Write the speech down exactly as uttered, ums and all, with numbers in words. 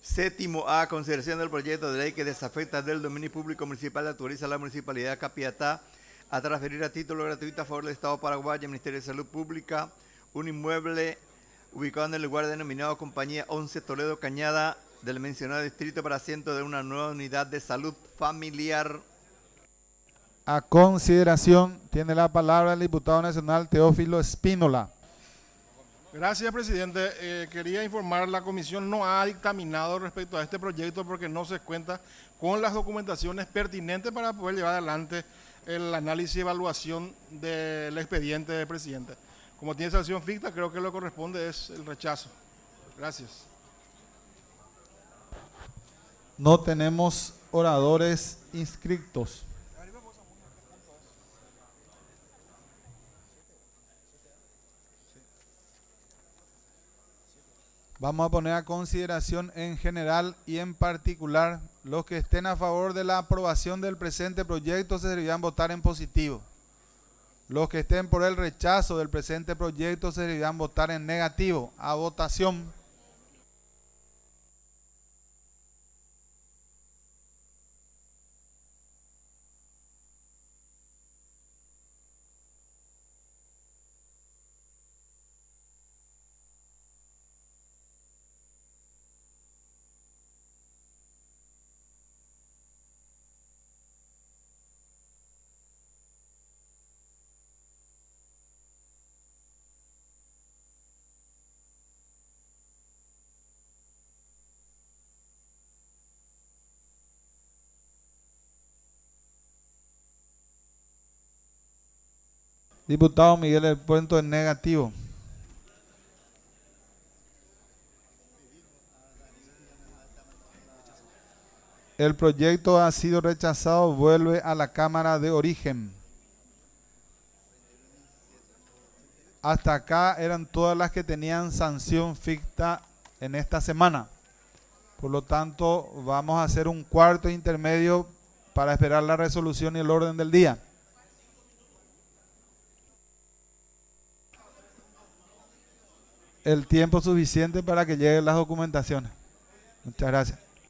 Séptimo A, consideración del proyecto de ley que desafecta del dominio público municipal autoriza a la Municipalidad de Capiatá a transferir a título gratuito a favor del Estado paraguayo, Ministerio de Salud Pública, un inmueble ubicado en el lugar denominado Compañía once Toledo Cañada del mencionado distrito para asiento de una nueva unidad de salud familiar. A consideración tiene la palabra el diputado nacional Teófilo Espínola. Gracias, presidente. Eh, quería informar, la comisión no ha dictaminado respecto a este proyecto porque no se cuenta con las documentaciones pertinentes para poder llevar adelante el análisis y evaluación del expediente del presidente. Como tiene sanción ficta, creo que lo que corresponde es el rechazo. Gracias. No tenemos oradores inscritos. Vamos a poner a consideración en general y en particular los que estén a favor de la aprobación del presente proyecto se deberían votar en positivo. Los que estén por el rechazo del presente proyecto se deberían votar en negativo. A votación. Diputado Miguel del Puente en negativo. El proyecto ha sido rechazado, vuelve a la Cámara de Origen. Hasta acá eran todas las que tenían sanción ficta en esta semana. Por lo tanto, vamos a hacer un cuarto intermedio para esperar la resolución y el orden del día. El tiempo suficiente para que lleguen las documentaciones. Muchas gracias.